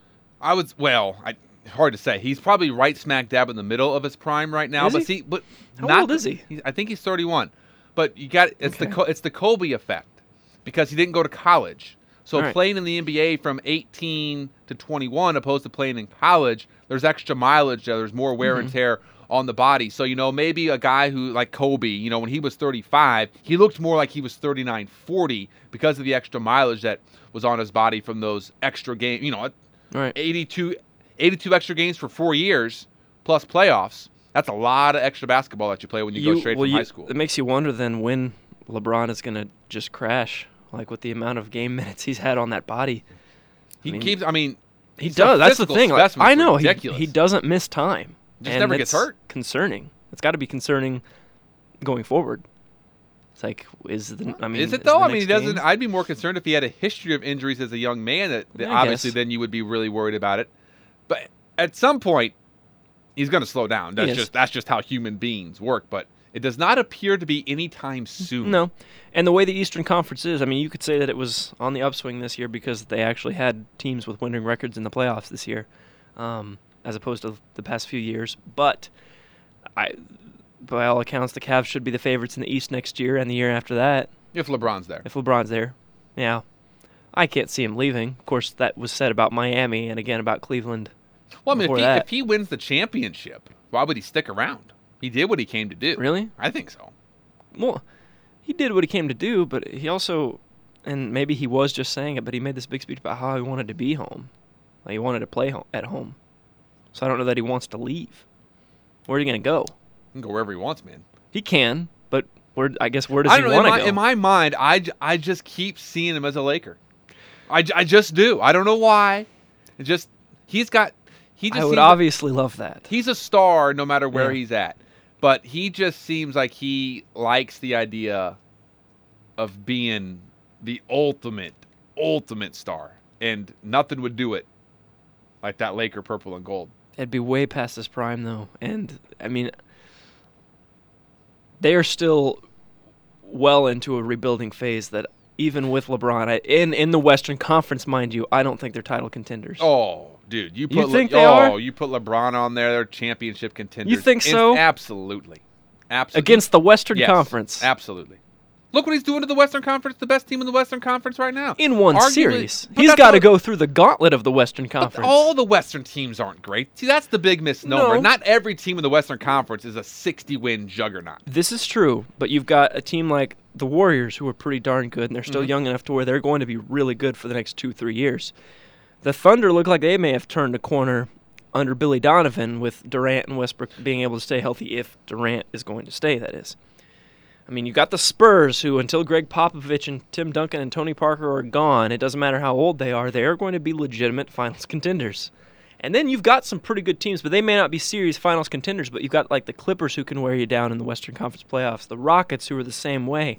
I would well, I hard to say. He's probably right smack dab in the middle of his prime right now. Is but he? see, but How not old is he? I think he's thirty-one. But you got it's the Okay. Co- it's the Kobe effect because he didn't go to college. So All right. playing in the N B A from eighteen to twenty-one opposed to playing in college, there's extra mileage there. There's more wear Mm-hmm. and tear on the body. So, you know, maybe a guy who like Kobe, you know, when he was thirty-five, he looked more like he was thirty-nine, forty because of the extra mileage that was on his body from those extra games, you know, All right. eighty-two, eighty-two extra games for four years plus playoffs. That's a lot of extra basketball that you play when you, go straight well, from you- high school. It makes you wonder then when LeBron is going to just crash, like with the amount of game minutes he's had on that body. He I mean, keeps, I mean, He he's a does. That's the physical thing. Like, specimen. I It's know he, ridiculous. he doesn't miss time. Just and never gets that's hurt. Concerning. It's got to be concerning going forward. It's like, is the? I mean, is it the though? I mean, he next doesn't. game- I'd be more concerned if he had a history of injuries as a young man. That, that Yeah, I obviously, guess. then you would be really worried about it. But at some point, he's going to slow down. That's is. just that's just how human beings work. But it does not appear to be anytime soon. No, and the way the Eastern Conference is, I mean, you could say that it was on the upswing this year because they actually had teams with winning records in the playoffs this year, um, as opposed to the past few years. But I, by all accounts, the Cavs should be the favorites in the East next year and the year after that. If LeBron's there. If LeBron's there. Yeah. I can't see him leaving. Of course, that was said about Miami and again about Cleveland. Well, I mean, if before he, that. if he wins the championship, why would he stick around? He did what he came to do. Really? I think so. Well, he did what he came to do, but he also, and maybe he was just saying it, but he made this big speech about how he wanted to be home. Like he wanted to play home, at home. So I don't know that he wants to leave. Where's he going to go? He can go wherever he wants, man. He can, but where? I guess where does I he don't know. In want my, to go? in my mind, I, j- I just keep seeing him as a Laker. I, j- I just do. I don't know why. It just he's got. He just I would seems obviously love that. like he's a star no matter where Yeah. he's at. But he just seems like he likes the idea of being the ultimate, ultimate star, and nothing would do it like that Laker purple and gold. It'd be way past his prime, though. And, I mean, they are still well into a rebuilding phase that even with LeBron, I, in, in the Western Conference, mind you, I don't think they're title contenders. Oh, dude, you put You think Le- they oh, are? you put LeBron on there, they're championship contenders. You think It's- so? Absolutely. Absolutely. Against the Western Yes, Conference. Absolutely. Look what he's doing to the Western Conference, the best team in the Western Conference right now. In one Arguably- series. but He's that's got to all- go through the gauntlet of the Western But Conference. all the Western teams aren't great. See, that's the big misnomer. No. Not every team in the Western Conference is a sixty-win juggernaut. This is true, but you've got a team like the Warriors who are pretty darn good, and they're still Mhm. young enough to where they're going to be really good for the next two, three years. The Thunder look like they may have turned a corner under Billy Donovan with Durant and Westbrook being able to stay healthy if Durant is going to stay, that is. I mean, you've got the Spurs who, until Greg Popovich and Tim Duncan and Tony Parker are gone, it doesn't matter how old they are, they are going to be legitimate finals contenders. And then you've got some pretty good teams, but they may not be series finals contenders, but you've got like the Clippers who can wear you down in the Western Conference playoffs, the Rockets who are the same way.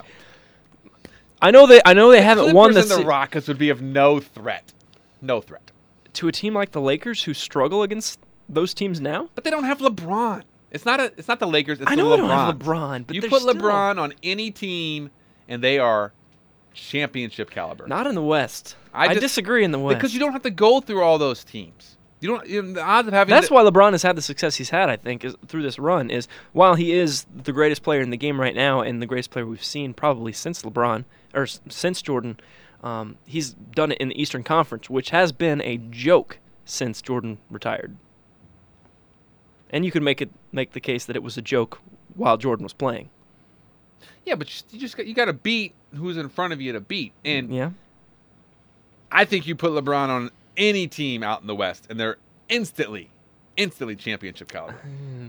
I know they I know they haven't Clippers won the and the se- Rockets would be of no threat. No threat. to a team like the Lakers who struggle against those teams now. But they don't have LeBron. It's not a. It's not the Lakers. It's I know the they don't have LeBrons. LeBron, but you they're put still- LeBron on any team, and they are championship caliber. Not in the West. I I, just- disagree in the West. Because you don't have to go through all those teams. You don't. You know, the odds of having. That's the, why LeBron has had the success he's had, I think, is through this run. Is while he is the greatest player in the game right now and the greatest player we've seen probably since LeBron or s- since Jordan, um, he's done it in the Eastern Conference, which has been a joke since Jordan retired. And you could make it make the case that it was a joke while Jordan was playing. Yeah, but you just got, you got to beat who's in front of you to beat, and Yeah. I think you put LeBron on any team out in the West, and they're instantly, instantly championship caliber.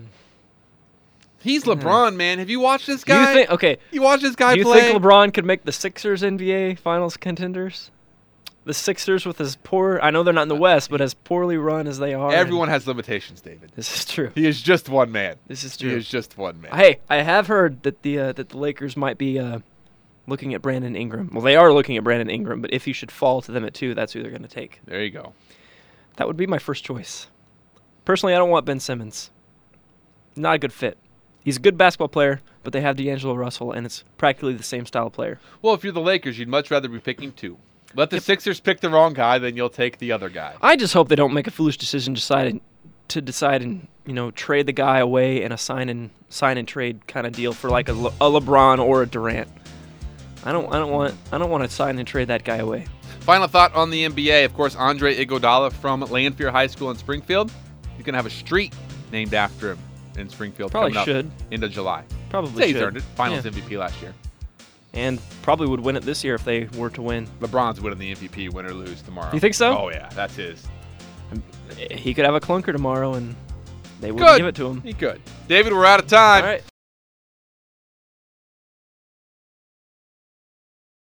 He's LeBron, man. Have you watched this Do you guy? think? Okay. You watch this guy Do you play? think LeBron could make the Sixers N B A Finals contenders? The Sixers with as poor, I know they're not in the West, but as poorly run as they are. Everyone has limitations, David. This is true. He is just one man. This is He true. is just one man. Hey, I have heard that the uh, that the Lakers might be uh, looking at Brandon Ingram. Well, they are looking at Brandon Ingram, but if he should fall to them at two, that's who they're going to take. There you go. That would be my first choice. Personally, I don't want Ben Simmons. Not a good fit. He's a good basketball player, but they have D'Angelo Russell, and it's practically the same style of player. Well, if you're the Lakers, you'd much rather be picking two. Let the Sixers pick the wrong guy, then you'll take the other guy. I just hope they don't make a foolish decision decide to decide and you know trade the guy away in a sign and sign and trade kind of deal for like a, Le- a LeBron or a Durant. I don't I don't want I don't want to sign and trade that guy away. Final thought on the N B A. Of course, Andre Iguodala from Lanphier High School in Springfield. He's going to have a street named after him in Springfield Probably coming should. up into July. Probably Say he's should. earned it. Finals Yeah. M V P last year. And probably would win it this year if they were to win. LeBron's winning the M V P, win or lose tomorrow. You think so? Oh, yeah. That's his. He could have a clunker tomorrow, and they wouldn't Good. give it to him. He could. David, we're out of time. All right.